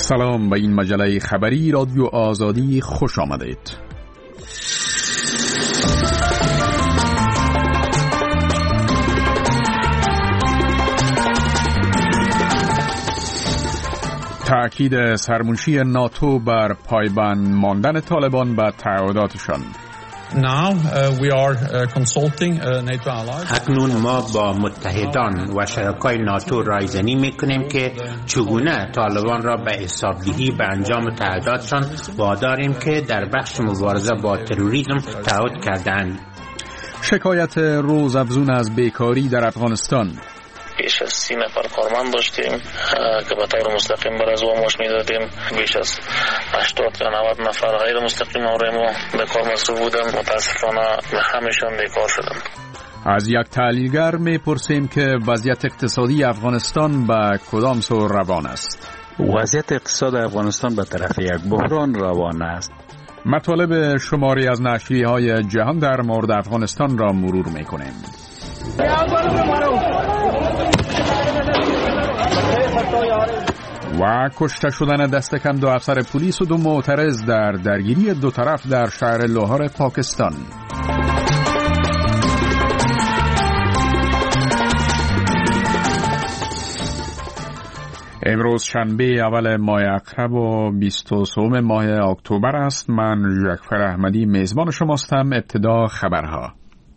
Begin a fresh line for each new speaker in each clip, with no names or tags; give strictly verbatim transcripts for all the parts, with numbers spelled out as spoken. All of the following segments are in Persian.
سلام، به این مجله خبری رادیو آزادی خوش آمدید. تأکید سرمنشی ناتو بر پایبند ماندن طالبان به تعهداتشان.
Now, uh, we are uh, consulting uh, NATO allies.
اکنون ما با متحدان و شرکای ناتو رایزنی میکنیم که چگونه طالبان را به حسابدهی به انجام تعهداتشان واداریم که در بخش مبارزه با تروریسم تعهد کردند.
شکایت روزافزون از بیکاری در افغانستان.
بیش از سی نفر کارمند داشتیم که به طور مستقیم بر از معاش میدادیم. بیش از هشتاد تا نود نفر غیر مستقیم همراه ما به کار مصروف بودن. متاسفانه همشون بیکار شدن.
از یک تحلیلگر میپرسیم که وضعیت اقتصادی افغانستان به کدام سو روان است؟
وضعیت اقتصاد افغانستان به طرف یک بحران روان است.
مطالب شماری از نشریه‌های جهان در مورد افغانستان را مرور میکنیم. و کشته شدن دست کم دو افسر پلیس و دو معترض در درگیری دو طرف در شهر لاهور پاکستان. امروز شنبه اول ماه اکتبر و بیست و سوم ماه اکتبر است. من جعفر احمدی میزبان شماستم. ابتدا خبرها.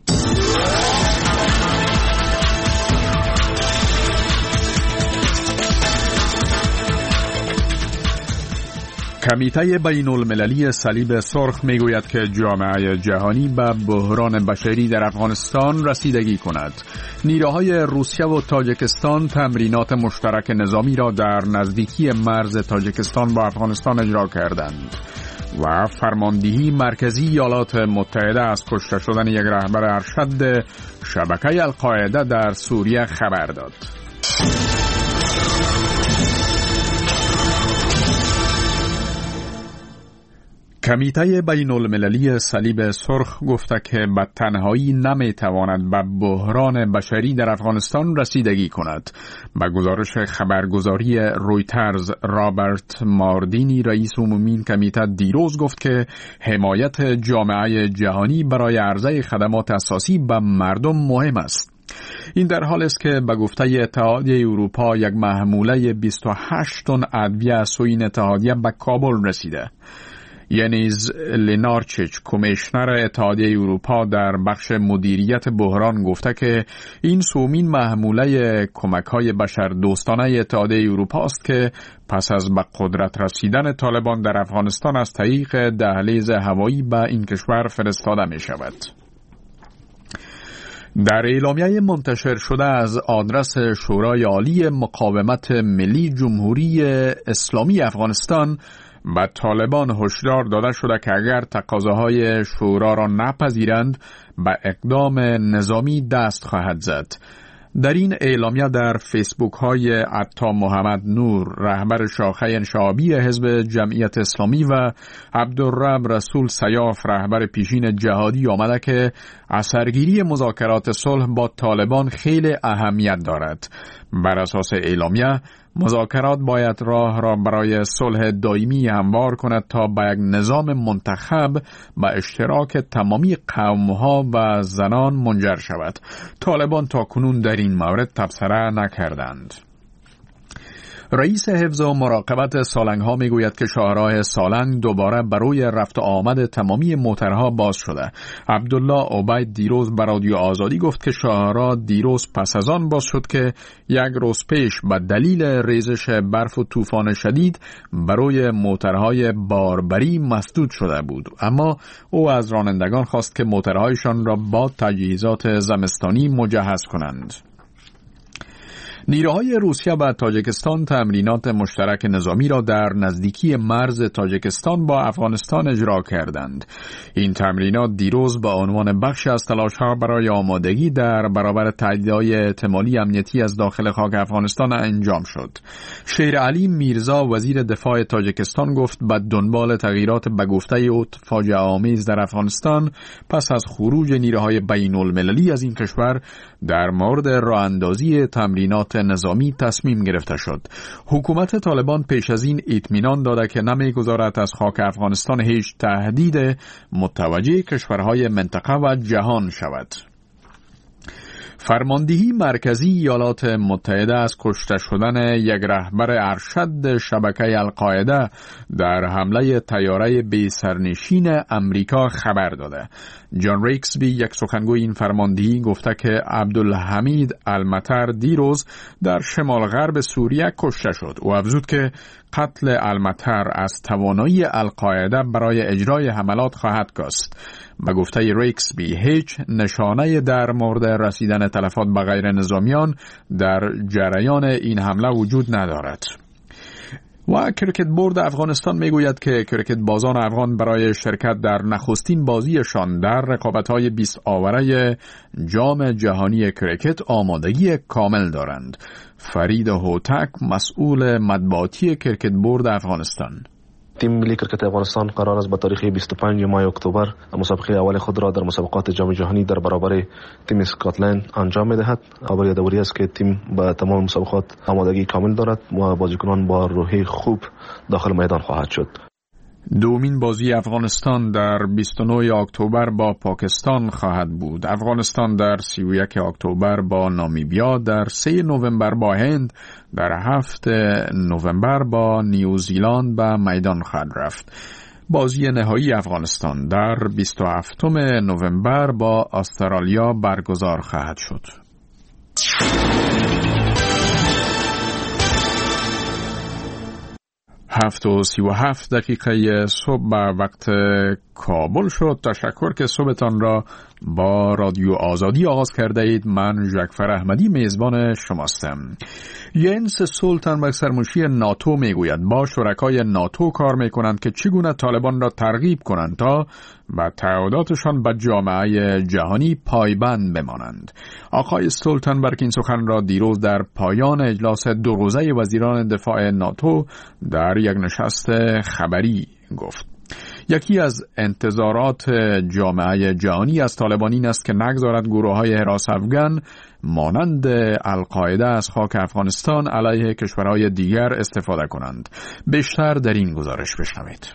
کمیته بین المللی صلیب سرخ میگوید که جامعه جهانی به بحران بشری در افغانستان رسیدگی کند. نیروهای روسیه و تاجیکستان تمرینات مشترک نظامی را در نزدیکی مرز تاجیکستان با افغانستان اجرا کردند و فرماندهی مرکزی ایالات متحده از کشته شدن یک رهبر ارشد شبکه القاعده در سوریه خبر داد. کمیته بین المللی صلیب سرخ گفته که به تنهایی نمیتواند به بحران بشری در افغانستان رسیدگی کند. به گزارش خبرگزاری رویترز، رابرت ماردینی رئیس عمومی این کمیته دیروز گفت که حمایت جامعه جهانی برای عرضه خدمات اساسی به مردم مهم است. این در حال است که به گفته اتحادیه اروپا یک محموله بیست و هشت تن ادویه از سوی این اتحادیه به کابل رسیده. ینیز لینارچیچ، کمیشنر اتحادیه اروپا در بخش مدیریت بحران گفته که این سومین محموله کمک‌های بشردوستانه اتحادیه اروپا است که پس از به قدرت رسیدن طالبان در افغانستان از طریق دهلیز هوایی به این کشور فرستاده می شود. در اعلامیه منتشر شده از آدرس شورای عالی مقاومت ملی جمهوری اسلامی افغانستان به طالبان هشدار داده شده که اگر تقاضاهای شورا را نپذیرند به اقدام نظامی دست خواهد زد. در این اعلامیه در فیسبوک های عطا محمد نور، رهبر شاخه انشعابی حزب جمعیت اسلامی، و عبدالرب رسول سیاف، رهبر پیشین جهادی، آمده که اثرگیری مذاکرات صلح با طالبان خیلی اهمیت دارد. بر اساس اعلامیه مذاکرات باید راه را برای صلح دائمی هموار کند تا به یک نظام منتخب به اشتراک تمامی قوم‌ها و زنان منجر شود. طالبان تا کنون در این مورد تبصره نکردند. رئیس حفظ و مراقبت سالنگ‌ها میگوید که شاهراه سالنگ دوباره برای رفت و آمد تمامی موترها باز شده. عبدالله عبید دیروز به رادیو آزادی گفت که شاهراه دیروز پس از آن باز شد که یک روز پیش به دلیل ریزش برف و طوفان شدید برای موترهای باربری مسدود شده بود، اما او از رانندگان خواست که موترهایشان را با تجهیزات زمستانی مجهز کنند. نیروهای روسیه و تاجیکستان تمرینات مشترک نظامی را در نزدیکی مرز تاجیکستان با افغانستان اجرا کردند. این تمرینات دیروز با عنوان بخش از تلاش‌ها برای آمادگی در برابر تهدیدهای احتمالی امنیتی از داخل خاک افغانستان انجام شد. شیر علی میرزا، وزیر دفاع تاجیکستان، گفت به دنبال تغییرات به گفته او فاجعه آمیز در افغانستان پس از خروج نیروهای بین المللی از این کشور در مورد راه اندازی تمرینات سخت نظامی تصمیم گرفته شد. حکومت طالبان پیش از این اطمینان داده که نمیگذارد از خاک افغانستان هیچ تهدید متوجه کشورهای منطقه و جهان شود. فرماندهی مرکزی ایالات متحده از کشته شدن یک رهبر ارشد شبکه القاعده در حمله طیاره بی سرنشین امریکا خبر داده. جان ریکسبی، یک سخنگوی این فرماندهی، گفته که عبدالحمید المطر دیروز در شمال غرب سوریه کشته شد. او افزود که قتل المطر از توانایی القاعده برای اجرای حملات خواهد کاست. به گفته ریکسبی هیچ نشانه در مورد رسیدن تلفات به غیر نظامیان در جریان این حمله وجود ندارد. و کرکت بورد افغانستان میگوید که کرکت بازان افغان برای شرکت در نخستین بازیشان در رقابت‌های بیست آوره جام جهانی کرکت آمادگی کامل دارند. فرید هوتک، مسئول مطبوعاتی کرکت بورد افغانستان:
تیم ملی کرکت افغانستان قرار است با تاریخ بیست و پنج ماه اکتبر مسابقه اول خود را در مسابقات جام جهانی در برابر تیم اسکاتلند انجام می‌دهد. خبر یادآوری است که تیم با تمام مسابقات آمادگی کامل دارد و بازیکنان با روحیه خوب داخل میدان خواهد شد.
دومین بازی افغانستان در بیست و نه اکتبر با پاکستان خواهد بود. افغانستان در سی و یک اکتبر با نامیبیا، در سه نوامبر با هند، در هفت نوامبر با نیوزیلند به میدان خواهد رفت. بازی نهایی افغانستان در بیست و هفتم نوامبر با استرالیا برگزار خواهد شد. هفت و سی و هفت دقیقه صبح به وقت کابل شد. تشکر که صبحتان را با رادیو آزادی آغاز کرده اید. من جعفر احمدی میزبان شماستم. ینس استولتنبرگ سرمنشی ناتو میگوید با شرکای ناتو کار میکنند که چگونه طالبان را ترغیب کنند تا به تعهداتشان به جامعه جهانی پایبند بمانند. آقای استولتنبرگ این سخن را دیروز در پایان اجلاس دو روزه وزیران دفاع ناتو در یک نشست خبری گفت. یکی از انتظارات جامعه جهانی از طالبان این است که نگذارد گروه‌های حراس افغان مانند القاعده از خاک افغانستان علیه کشورهای دیگر استفاده کنند. بیشتر در این گزارش بشنوید.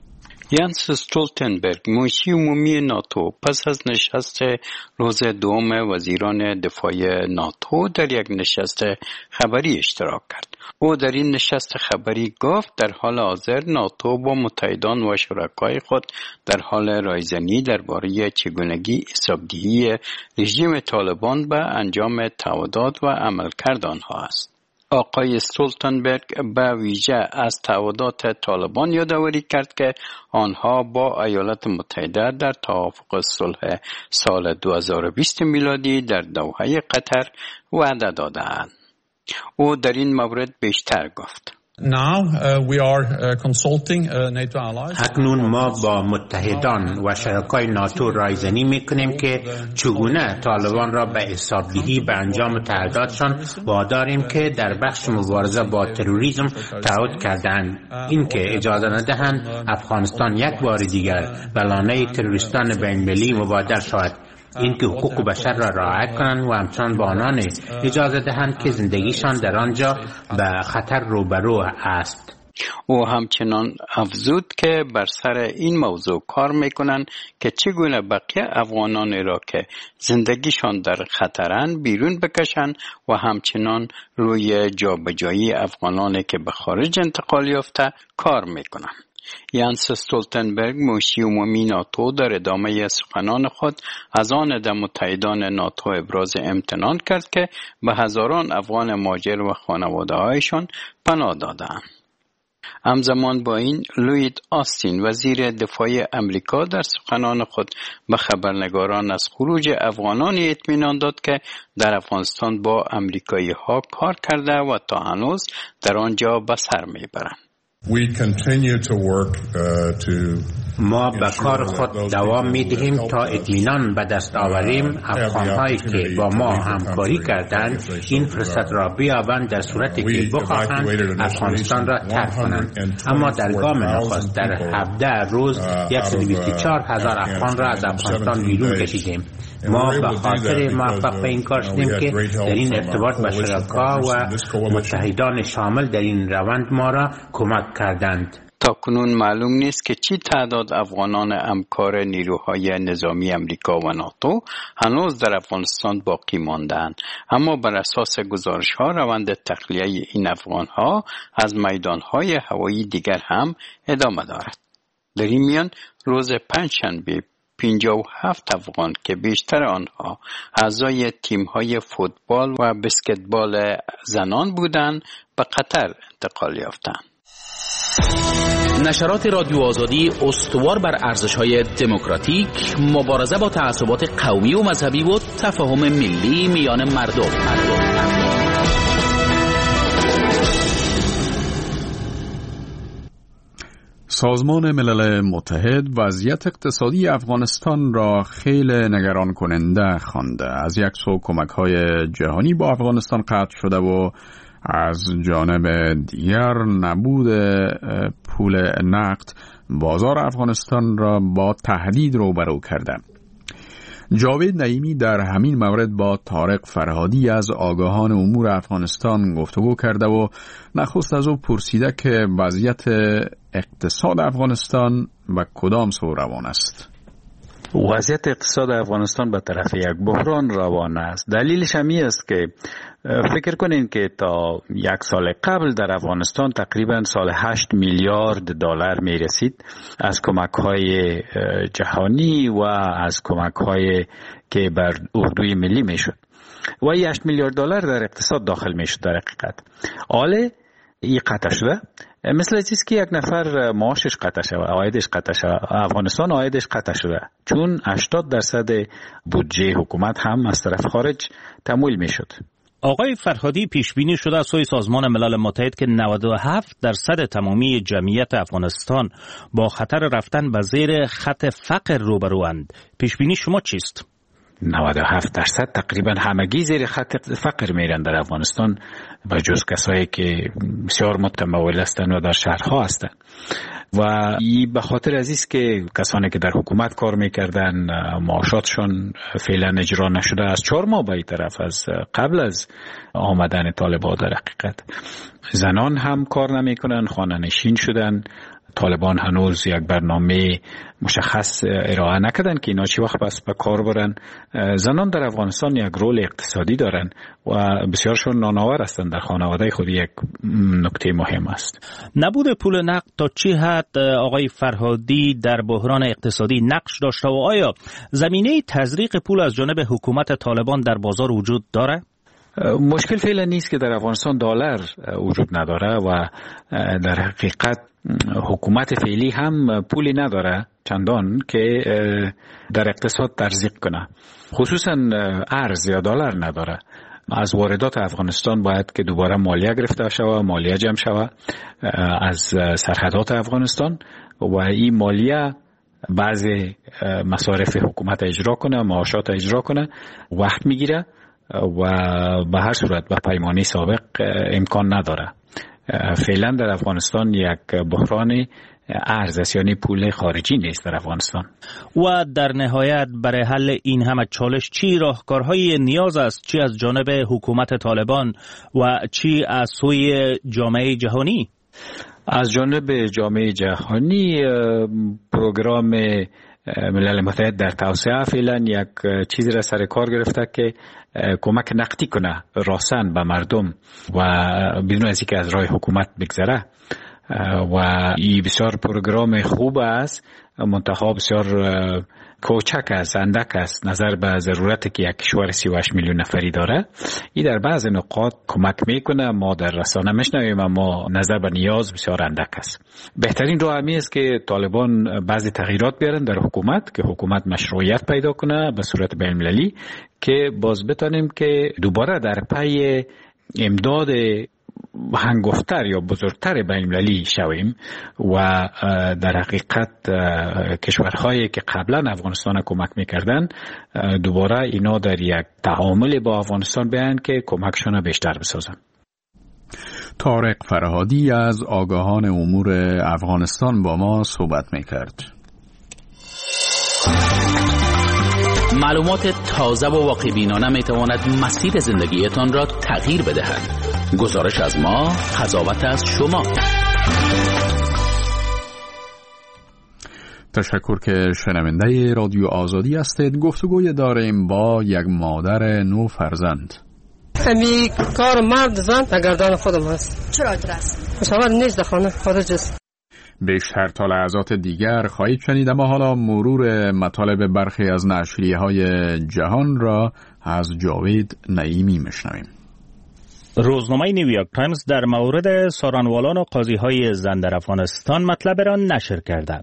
ینس استولتنبرگ، منشی عمومی ناتو، پس از نشست روز دوم وزیران دفاع ناتو در یک نشست خبری اشتراک کرد. او در این نشست خبری گفت در حال حاضر ناتو با متحدان و شرکای خود در حال رایزنی درباره چگونگی حسابدهی رژیم طالبان به انجام تعهدات و عملکرد آنها است. آقای استولتنبرگ به ویژه از تعهدات طالبان یادآوری کرد که آنها با ایالات متحده در توافق صلح سال دو هزار و بیست میلادی در دوحه قطر وعده دادند. او در این مورد بیشتر گفت.
Now uh, we are uh, consulting uh, NATO allies.
اکنون ما با متحدان و شرکای ناتو رایزنی میکنیم که چگونه طالبان را به حسابدهی به انجام تعهداتشان واداریم که در بخش مبارزه با تروریسم تعهد کردند. این که اجازه ندهند افغانستان یک بار دیگر به لانه تروریستان بین‌المللی مبادر شود. این که حقوق بشر را رعایت کنند و همچنان به آنان اجازه دهند که زندگیشان در آنجا به خطر روبرو است.
او همچنان افزود که بر سر این موضوع کار میکنند که چگونه بقیه افغانان را که زندگیشان در خطرند بیرون بکشند و همچنان روی جابجایی افغانانی که به خارج انتقال یافته کار میکنند. ینس استولتنبرگ، منشی عمومی ناتو، در ادامه سخنان خود از آن در متحدان ناتو ابراز امتنان کرد که به هزاران افغان مهاجر و خانواده‌هایشان پناه دادند. همزمان با این لوید آستین، وزیر دفاع امریکا، در سخنان خود به خبرنگاران از خروج افغانانی اطمینان داد که در افغانستان با امریکایی ها کار کرده و تا هنوز در آنجا به سر میبرند.
We continue to work uh, to
ما به کار خود دوام می‌دهیم تا اطمینان به دست آوریم افغان‌هایی که با ما همکاری کردند این فرصت را بیابند در صورتی که بخواهند افغانستان را ترک کنند. اما در گام نخست در هفده روز صد و بیست و چهار هزار افغان را از افغانستان بیرون کشیدیم. ما به خاطر موفق به این کار شدیم که در این ارتباط با شرکا و متحدان شامل در این روند ما را کمک کردند.
تا کنون معلوم نیست که چی تعداد افغانان همکار نیروهای نظامی امریکا و ناتو هنوز در افغانستان باقی ماندند، اما بر اساس گزارش‌ها روند تخلیه این افغان‌ها از میدان‌های هوایی دیگر هم ادامه دارد. در این میان روز پنجشنبه پنجاه و هفت افغان که بیشتر آنها اعضای تیم‌های فوتبال و بسکتبال زنان بودند به قطر انتقال یافتند.
نشرات رادیو آزادی استوار بر ارزش‌های دموکراتیک، مبارزه با تعصبات قومی و مذهبی و تفاهم ملی میان مردم.
سازمان ملل متحد وضعیت اقتصادی افغانستان را خیلی نگران کننده خوانده. از یک سو کمک‌های جهانی با افغانستان قطع شده و از جانب دیگر نبود پول نقد بازار افغانستان را با تهدید روبرو کرده. جاوید نعیمی در همین مورد با طارق فرهادی از آگاهان امور افغانستان گفتگو کرده و نخست از او پرسیده که وضعیت اقتصاد افغانستان به کدام سو روان است.
وضعیت اقتصاد افغانستان به طرف یک بحران روان است. دلیلش همی است که فکر کنین که تا یک سال قبل در افغانستان تقریبا سال هشت میلیارد دلار می رسید از کمک های جهانی و از کمک های که بر اردوی ملی می شد و هشت میلیارد دلار در اقتصاد داخل می شد. در حقیقت حالا این قطع شده، مثل چیزی که یک نفر معاشش قطع شده، عایدش قطع شده. افغانستان عایدش قطع شده چون هشتاد درصد بودجه حکومت هم از طرف خارج تمویل می شد.
آقای فرهادی، پیش بینی شده از سوی سازمان ملل متحد که نود و هفت درصد تمامی جمعیت افغانستان با خطر رفتن به زیر خط فقر روبروند. پیش بینی شما چیست؟
نود و هفت درصد تقریبا همگی زیر خط فقر میرن در افغانستان، به جز کسایی که بسیار متمول هستند و در شهرها هستند. و این به خاطر از است که کسانی که در حکومت کار میکردن معاشاتشون فعلا اجرا نشده از چهار ماه به این طرف، از قبل از آمدن طالبان. در حقیقت زنان هم کار نمیکنن، خانه نشین شدن. طالبان هنوز یک برنامه مشخص ارائه نکردن که اینا چی وقت بس به کار برن. زنان در افغانستان یک رول اقتصادی دارن و بسیارشون نانآور هستند در خانواده خود. یک نکته مهم است.
نبود پول نقد تا چه حد آقای فرهادی در بحران اقتصادی نقش داشته و آیا زمینه تزریق پول از جانب حکومت طالبان در بازار وجود داره؟
مشکل فعلا نیست که در افغانستان دلار وجود نداره و در حقیقت حکومت فعلی هم پولی نداره چندان که در اقتصاد تزریق کنه، خصوصا ارز یا دلار نداره. از واردات افغانستان باید که دوباره مالیه گرفته شود، مالیه جمع شود از سرحدات افغانستان و این مالیه بعضی مصارف حکومت اجرا کنه، معاشات اجرا کنه، وقت میگیره و به هر صورت به پیمانی سابق امکان نداره. فعلا در افغانستان یک بحران ارز است، یعنی پول خارجی نیست در افغانستان.
و در نهایت برای حل این همه چالش چی راهکارهای نیاز است، چی از جانب حکومت طالبان و چی از سوی جامعه جهانی؟
از جانب جامعه جهانی پروگرام ملل متحد در توسعه فعلا یک چیزی را سر کار گرفته که کمک نقدی کنه راسن به مردم و بدون از اینکه از راه حکومت بگذره و این بسیار پروگرام خوب است، منتها بسیار کوچک است، اندک است نظر به ضرورتی که یک کشور سی و هشت میلیون نفری داره. این در بعض نقاط کمک میکنه، ما در رسانه میشنویم اما نظر به نیاز بسیار اندک است. بهترین راه همی است که طالبان بعضی تغییرات بیارن در حکومت که حکومت مشروعیت پیدا کنه به صورت بین المللی، که باز بتانیم که دوباره در پی امداد هنگفتر یا بزرگتر بین المللی شویم و در حقیقت کشورهایی که قبلا افغانستان کمک میکردن دوباره اینا در یک تعامل با افغانستان بیان که کمکشون بیشتر بسازن.
طارق فرهادی از آگاهان امور افغانستان با ما صحبت میکرد.
معلومات تازه و واقع بینانه می تواند مسیر زندگیتان را تغییر بدهد. گزارش از ما، قضاوت از شما.
تشکر که شنونده رادیو آزادی هستید. گفتگوی داریم با یک مادر نو فرزند.
امی کار مرد زن گردن خودم هست.
چرا درست؟
مشاور نیست در خانه، خارج است.
بیشتر تا لحظات دیگر خواهید شنید، اما حالا مرور مطالب برخی از نشریه‌های جهان را از جاوید نعیمی میشنویم.
روزنامه نیویورک تایمز در مورد سارنوالان و قاضی‌های زن در افغانستان مطلب را نشر کرده.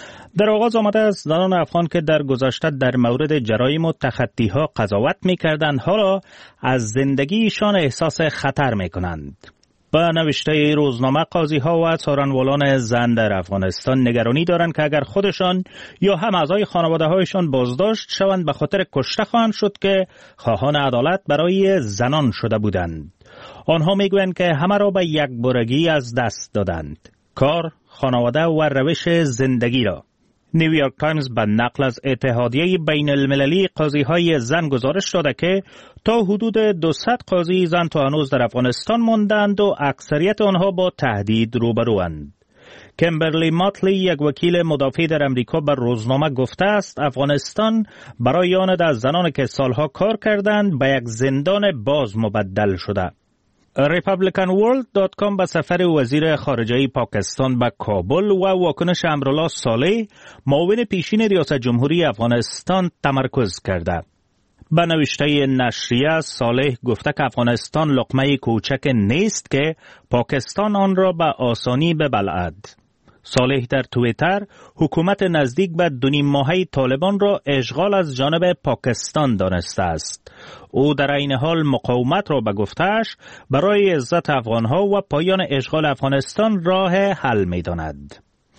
در آغاز آمده است زنان افغان که در گذشته در مورد جرایم و تخطی‌ها قضاوت می‌کردند حالا از زندگیشان احساس خطر می‌کنند. با نوشته روزنامه قاضی‌ها و سارنوالان زن در افغانستان نگرانی دارند که اگر خودشان یا هم اعضای خانواده‌هایشان بازداشت شوند به خاطر کشته خواهند شد که خواهان عدالت برای زنان شده بودند. آنها میگویند که همه را به یک بارگی از دست دادند، کار، خانواده و روش زندگی را. نیویورک تایمز به نقل از اتحادیه بین المللی قاضی‌های زن گزارش داده که تا حدود دویست قاضی زن تا هنوز در افغانستان ماندند و اکثریت آنها با تهدید روبروند. کمبرلی ماتلی، یک وکیل مدافع در امریکا، به روزنامه گفته است افغانستان برای آن از زنان که سالها کار کردند به یک زندان باز مبدل شده. ریپابلیکن ورلد دات کام به سفر وزیر خارجه پاکستان به کابل و واکنش امرالله صالح، معاون پیشین ریاست جمهوری افغانستان تمرکز کرده. به نوشته نشریه صالح گفته که افغانستان لقمه کوچک نیست که پاکستان آن را به آسانی ببلعد. صالح در توییتر حکومت نزدیک به دو نیم ماهه طالبان را اشغال از جانب پاکستان دانسته است. او در این حال مقاومت را به گفته‌اش برای عزت افغانها و پایان اشغال افغانستان راه حل می‌داند.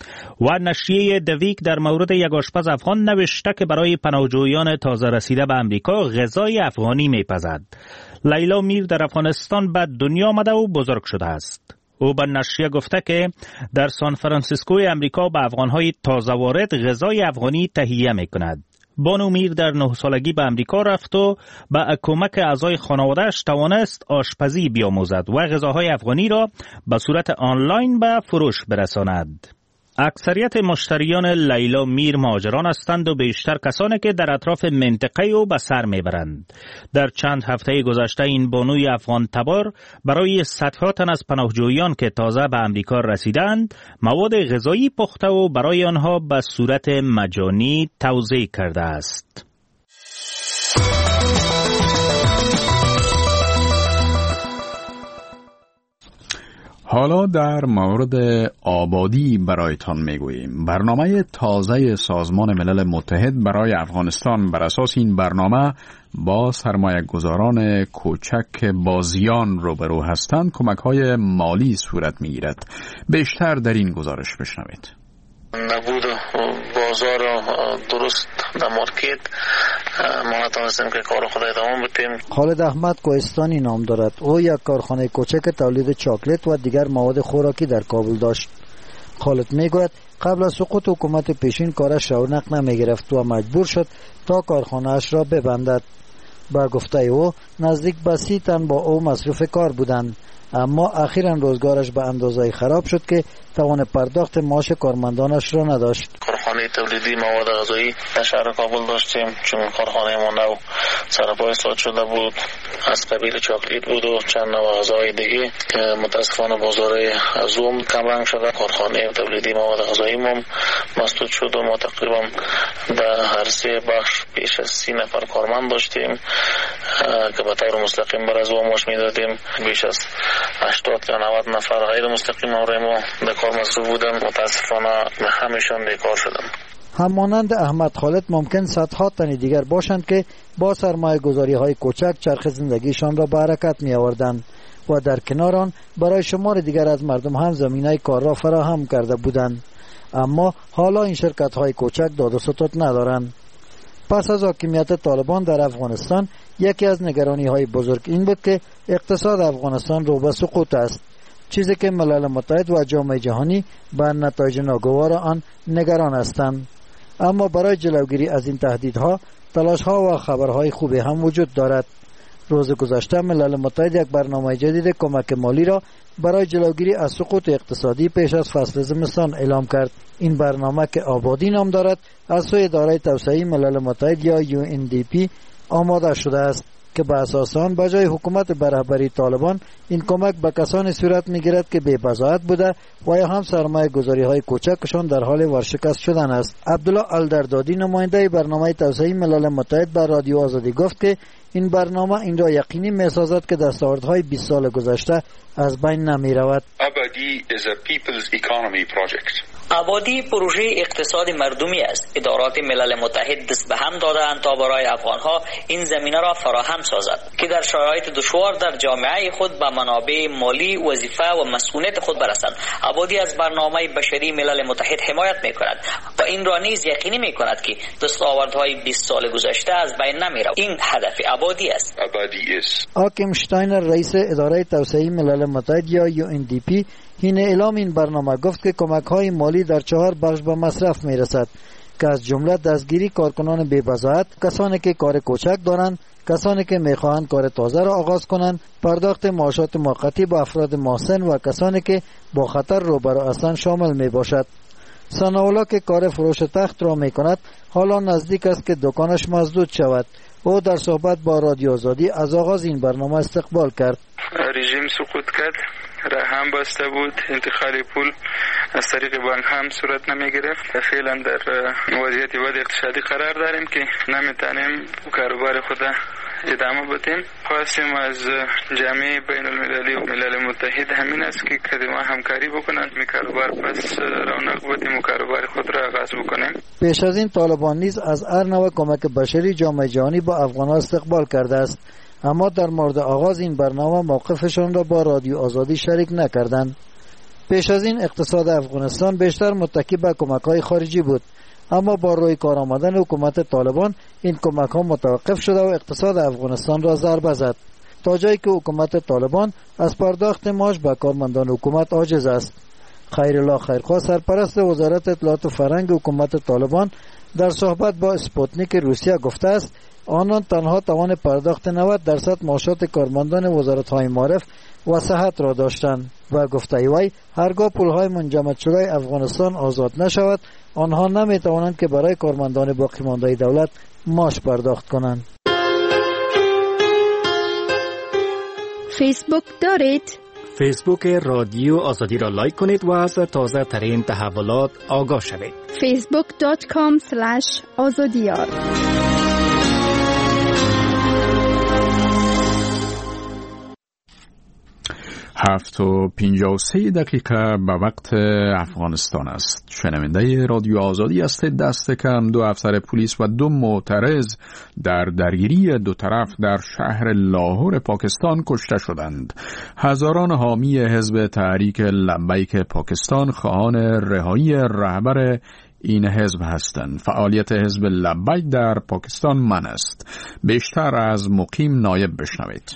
و نشریه دویک در مورد یک آشپز افغان نوشته که برای پناهجویان تازه رسیده به امریکا غذای افغانی می‌پزد. لیلا میر در افغانستان به دنیا آمده و بزرگ شده است. او به نشریه گفته که در سان فرانسیسکوی امریکا به افغانهای تازه وارد غذای افغانی تهیه می‌کند. بانو میر در نه سالگی به امریکا رفت و با کمک اعضای خانواده‌اش توانست آشپزی بیاموزد و غذاهای افغانی را به صورت آنلاین به فروش برساند. اکثریت مشتریان لیلا میر مهاجران هستند و بیشتر کسانی که در اطراف منطقه او به سر میبرند. در چند هفته گذشته این بانوی افغان تبار برای صدها تن از پناهجویان که تازه به امریکا رسیدند مواد غذایی پخته و برای آنها به صورت مجانی توزیع کرده است.
حالا در مورد آبادی برایتان میگوییم. برنامه تازه سازمان ملل متحد برای افغانستان بر اساس این برنامه با سرمایه گذاران کوچک با زیان روبرو هستند کمک‌های مالی صورت میگیرد. بیشتر در این گزارش بشنوید.
نبود بازار درست در مارکت ما نتونستیم که کار خود ادامه بدیم.
خالد احمد کوهستانی نام دارد. او یک کارخانه کوچک تولید چاکلت و دیگر مواد خوراکی در کابل داشت. خالد میگوید قبل از سقوط حکومت پیشین کارش رونق نمیگرفت و مجبور شد تا کارخانه اش را ببندد. با گفته او نزدیک به سی تن با او مصروف کار بودند، اما اخیراً روزگارش به اندازه خراب شد که توان پرداخت معاش کارمندانش را نداشت.
کارخانه تولیدی مواد غذایی در شهر کابل داشتیم، چون کارخانه ما نو سرپا اصلاح شده بود، از قبیل چاکلیت بود و چند نوع غذای دیگه که متاسفانه بازار ازوم کم رنگ شده. کارخانه تولیدی مواد غذایی ما مسدود شد و ما تقریبا در هر سه بخش بیش از سی نفر کارمند داشتیم که به طور مستقیم بر از معاش میدادیم. بیش از هشتاد یا نود نفر غیر مستقیم ما در کار مصروف بودن. متاسفانه همشون بیکار شدن.
همانند احمد خالد ممکن صدها تن دیگر باشند که با سرمایه گذاری های کوچک چرخ زندگیشان را به حرکت می آوردند و در کنار آن برای شمار دیگر از مردم هم زمینه کار را فراهم کرده بودند، اما حالا این شرکت های کوچک داد و ستد ندارند. پس از حاکمیت طالبان در افغانستان یکی از نگرانی های بزرگ این بود که اقتصاد افغانستان رو به سقوط است، چیزی که ملل متحد و جامعه جهانی بر نتایج ناگوار آن نگران هستند. اما برای جلوگیری از این تهدیدها تلاش ها و خبرهای خوبی هم وجود دارد. روز گذشته ملل متحد یک برنامه جدید کمک مالی را برای جلوگیری از سقوط اقتصادی پیش از فصل زمستان اعلام کرد. این برنامه که آبادی نام دارد از سوی اداره توسعه ملل متحد یا یو ان دی پی آماده شده است که به اساس آن به جای حکومت به رهبری طالبان این کمک به کسانی صورت می‌گیرد که بی بضاعت بوده و یا هم سرمایه گذاری های کوچکشان در حال ورشکست شدن است. عبدالله الدردادی نماینده برنامه توسعه ملل متحد به رادیو آزادی گفت که این برنامه این را یقینی می‌سازد که دستاوردهای بیست سال گذشته از بین نمی‌رود.
آبادی is a people's economy project.
آبادی پروژه اقتصاد مردمی است. ادارات ملل متحد دست به هم دادند تا برای افغانها این زمینه را فراهم سازد که در شرایط دشوار در جامعه خود به منابع مالی، وظیفه و مسئولیت خود برسند. آبادی از برنامه بشری ملل متحد حمایت می‌کند و این را نیز یقینی می‌کند که دستاوردهای بیست سال گذشته از بین نمی‌رود. این هدف آبادی است.
آبادی است.
آکیم شتاینر رئیس اداره توسعه ملل متحد یا یو ان دی پی این اعلام این برنامه گفت که کمک‌های مالی در چهار بخش به مصرف می‌رسد که از جمله دستگیری کارکنان بی بضاعت، کسانی که کار کوچک دارند، کسانی که می‌خواهند کار تازه را آغاز کنند، پرداخت معاشات موقتی به افراد محسن و کسانی که با خطر روبرو هستند شامل می‌باشد. ثناءالله که کار فروش تخت را می‌کند حالا نزدیک است که دکانش مسدود شود. او در صحبت با رادیو آزادی از آغاز این برنامه استقبال کرد.
رژیم سقوط کرد، راه هم بسته بود، انتقال پول از طریق بانک هم صورت نمی گرفت. فعلا در وضعیت بد اقتصادی قرار داریم که نمیتونیم کاروبار خود ادامه بدیم. خواستیم از جامعه بین المللی و ملل متحد همین است که کدام همکاری بکنند می کاروبار پس رونق بدیم و کاروبار خود را آغاز بکنیم.
پیش از این طالبان نیز از هر نوع کمک بشری جامعه جهانی با افغانان استقبال کرده است، اما در مورد آغاز این برنامه موقفشان را با رادیو آزادی شریک نکردند. پیش از این اقتصاد افغانستان بیشتر متکی به کمک‌های خارجی بود، اما با روی کار آمدن حکومت طالبان این کمک‌ها متوقف شده و اقتصاد افغانستان را ضربه زد، تا جایی که حکومت طالبان از پرداخت معاش به کارمندان حکومت عاجز است. خیرالله خیرخواه سرپرست وزارت اطلاعات و فرهنگ حکومت طالبان در صحبت با اسپوتنیک روسیه گفته است آنان تنها توان پرداخت نود درصد معاشات کارمندان وزارت‌های معارف و صحت را داشتند و گفته وی هرگاه پول‌های منجمد شده افغانستان آزاد نشود آنها نمی‌توانند که برای کارمندان باقی مانده دولت معاش پرداخت کنند.
فیسبوک دارید؟
فیسبوک رادیو آزادی را لایک کنید و از تازه ترین تحولات آگاه شوید.
فیسبوک دات کام اسلش آزادیار.
هفت و پنجاه و سه دقیقه به وقت افغانستان است. شنونده رادیو آزادی است. دست کم دو افسر پلیس و دو معترض در درگیری دو طرف در شهر لاهور پاکستان کشته شدند. هزاران حامی حزب تحریک لبیک پاکستان خواهان رهایی رهبر این حزب هستند. فعالیت حزب لبیک در پاکستان منع است. بیشتر از مقیم نایب بشنوید.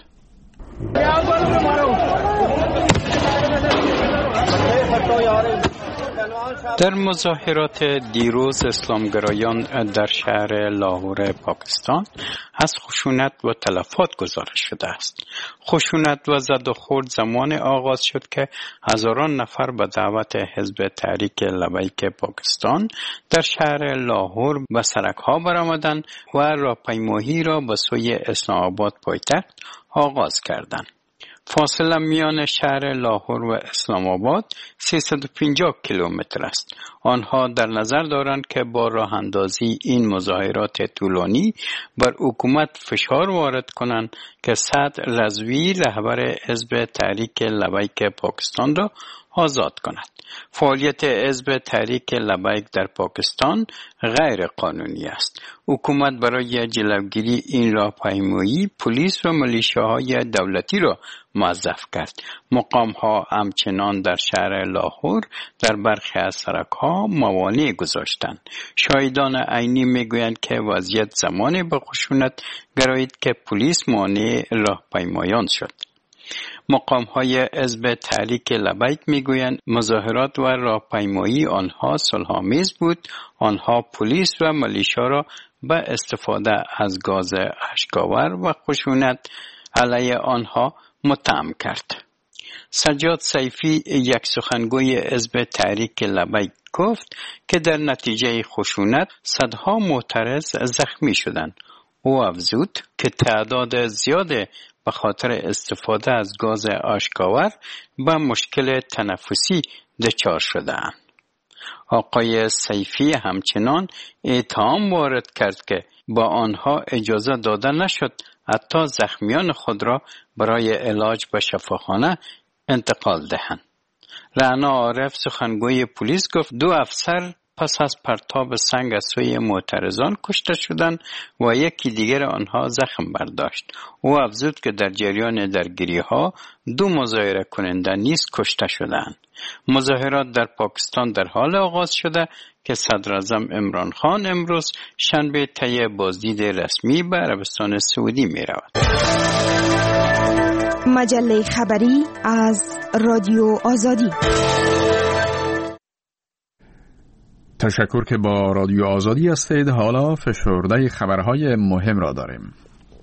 در مظاهرات دیروز اسلامگرایان در شهر لاهور پاکستان از خشونت و تلفات گزارش شده است. خشونت و زد و خورد زمان آغاز شد که هزاران نفر به دعوت حزب تحریک لبیک پاکستان در شهر لاهور به سرک‌ها برآمدند و راهپیمایی را به سوی اسلام آباد پایتخت آغاز کردند. فاصله میان شهر لاهور و اسلام آباد سیصد و پنجاه کیلومتر است. آنها در نظر دارند که با راه اندازی این مظاهرات طولانی بر حکومت فشار وارد کنند که سعد رضوی رهبر حزب تحریک لبیک پاکستان را آزاد کند. فعالیت حزب تحریک لبیک در پاکستان غیر قانونی است. حکومت برای جلوگیری این راهپیمایی پلیس و ملیشیاهای دولتی را موظف کرد. مقام‌ها همچنان در شهر لاهور در برخی از سرک‌ها موانع گذاشتند. شاهدان عینی میگویند که وضعیت زمانی به خشونت گرایید که پلیس مانع راهپیمایان شد. مقام‌های حزب تحریک لبیک میگویند مظاهرات و راهپیمایی آنها صلح‌آمیز بود. آنها پلیس و ملیشیا را به استفاده از گاز اشک‌آور و خشونت علیه آنها متهم کرد. سجاد سیفی، یک سخنگوی حزب تحریک لبیک، گفت که در نتیجه خشونت صدها معترض زخمی شدند. او افزود که تعداد زیاد به خاطر استفاده از گاز اشک‌آور به مشکل تنفسی دچار شدند. آقای سیفی همچنان اتهام وارد کرد که با آنها اجازه داده نشد حتی زخمیان خود را برای علاج به شفاخانه انتقال دهند. رعنا عارف، سخنگوی پلیس، گفت دو افسر پس از پرتاب سنگ از سوی معترضان کشته شدند و یکی دیگر آنها زخم برداشت. او افزود که در جریان درگیری‌ها دو مظاهره کننده نیز کشته شدند. مظاهرات در پاکستان در حال آغاز شده که صدر اعظم عمران خان امروز شنبه طی بازدید رسمی به عربستان سعودی می رود.
مجله خبری از رادیو آزادی.
تشکر که با رادیو آزادی هستید. حالا فشرده خبرهای مهم را داریم.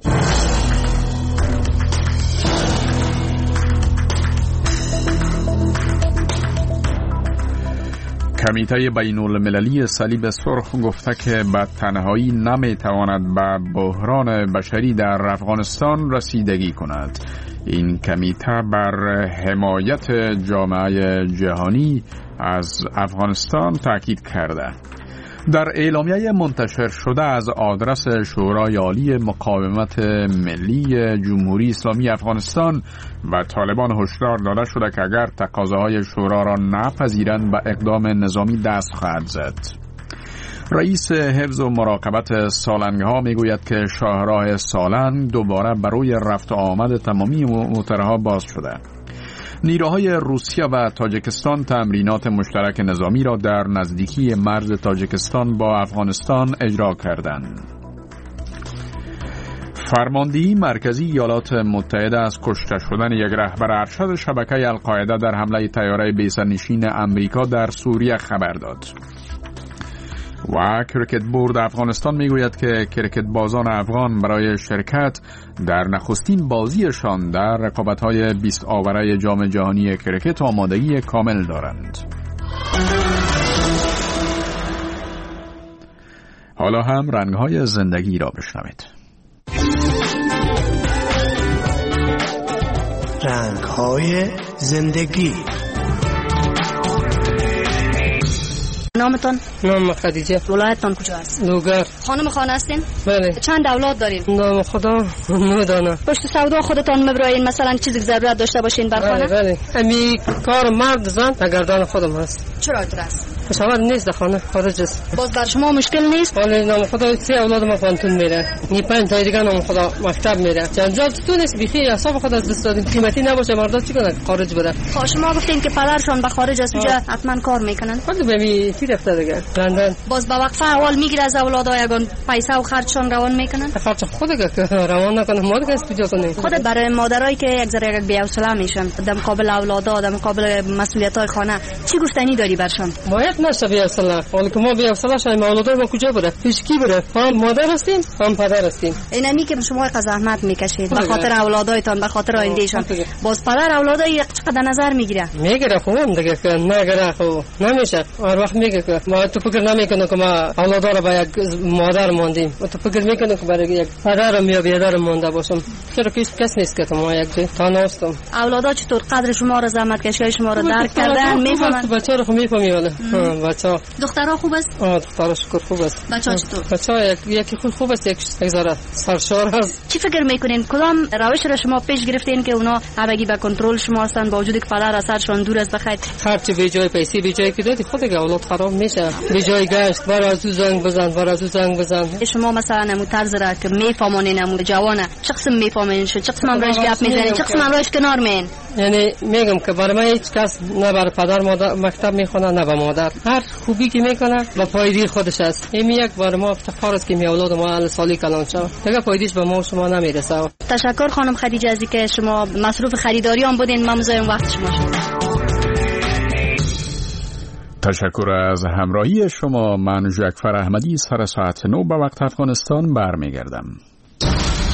کمیته بین المللی صلیب سرخ گفته که به تنهایی نمیتواند به بحران بشری در افغانستان رسیدگی کند. این کمیته بر حمایت جامعه جهانی از افغانستان تاکید کرده. در اعلامیه منتشر شده از آدرس شورای عالی مقاومت ملی جمهوری اسلامی افغانستان و طالبان هشدار داده شده که اگر تقاضاهای شورا را نپذیرند به اقدام نظامی دست خواهد زد. رئیس حفظ و مراقبت سالنگ ها می گوید که شاهراه سالنگ دوباره برای رفت و آمد تمامی موترها باز شده. نیروهای روسیه و تاجیکستان تمرینات مشترک نظامی را در نزدیکی مرز تاجیکستان با افغانستان اجرا کردند. فرماندهی مرکزی ایالات متحده از کشته شدن یک رهبر ارشد شبکه القاعده در حمله طیاره بی‌سرنشین امریکا در سوریه خبر داد. و کرکت بورد افغانستان میگوید که کرکت بازان افغان برای شرکت در نخستین بازیشان در رقابت‌های بیست آوره جام جهانی کرکت آمادگی کامل دارند. حالا هم رنگ‌های زندگی را بشنوید.
رنگ‌های زندگی.
نامتان؟
نام خدیجه.
ولایتتان کجا است؟
لوگر.
خانم خانه هستین؟
بله.
چند اولاد دارین؟
نام خدا نمیدانم.
پشت سودا خودتان مبراین، مثلا چیزی ضرورت داشته باشین بر خانه؟
بله بله. امی کار مرد زن در گردن خودم هست.
چرا اینطور است؟
شوهر نیست در خانه، خارج است.
باز بر شما مشکل نیست؟
ولی نام خدا سه اولاد ما پانتون میره. نی پنج تا دیگه نام خدا مکتب میره. جنجال تو نیست، بیخی حساب خود از دست دادیم. قیمتی نباشه مردا چیکار خارج بره.
خب شما گفتین که پدرشون به خارج است، اونجا حتما کار میکنن.
خود به می تی رفته دیگه. لندن.
باز با وقفه اول میگیره از اولادها یگان پیسه و خرجشون روان میکنن؟
خرج خودت که روان نکنه ما دیگه کجا کنه؟
خودت برای مادرایی که یک ذره یک بی‌حوصله میشن در مقابل اولادها، در مقابل مسئولیت‌های خانه، چی گفتنی داری برشون؟
باید نشه بی‌حوصله. ولی که ما بی‌حوصله شایم اولادای ما کجا بره؟ پیش کی بره؟ هم مادر هستیم، هم پدر هستیم.
اینمی که شما زحمت میکشید به خاطر اولادایتان، به خاطر آیندهشان. باز پدر اولادای چقدر نظر میگیره؟
میگیره خوبم دیگه که نگیره خوب نمیشه. هر وقت میگه که ما تو فکر نمیکنه که ما اولاد را به یک مادر ماندیم. تو فکر میکنه که برای یک پدر یا بیادر مونده باشم. چرا که کس نیست که ما یک تنها هستم.
اولادا چطور قدر شما را، زحمت کشی شما را درک کردن میفهمن؟
بچه‌ها رو میفهمی ولی بچه‌ها
دخترها خوب است؟
آه دخترها شکر خوب است.
بچه‌ها چطور؟
بچه‌ها یک یکی خوب خوب است، یک ذره سرشار است.
چی فکر میکنین کدام روش را شما پیش گرفتین که اونا همگی به کنترل شما هستن با وجودی که پدر از سرشون دور است؟ بخاید
خرچ به جای پیسه به جای که دادی خود دیگه اولاد خراب میشه. به جای گشت بر از زنگ بزن بر از زنگ بزن.
شما مثلا نمو طرز را که میفهمونین نمو جوانه چه قسم میفهمین، چه قسم امروز گپ میزنین، چه قسم امروز کنار مین؟
یعنی میگم که برای من هیچ کس نه بر پدر مادر مکتب میخونه نه به مادر. هر خوبی که میکنه با پایدی خودش است. این یک بار ما افتخار است که می اولاد ما ال سالی کلان شد. دیگه پایدیش به ما شما نمیرسه.
تشکر خانم خدیجه از اینکه شما مصروف خریداری هم بودین، ما مزاحم وقت شما شد.
تشکر از همراهی شما. من جعفر احمدی سر ساعت نو به وقت افغانستان برمیگردم.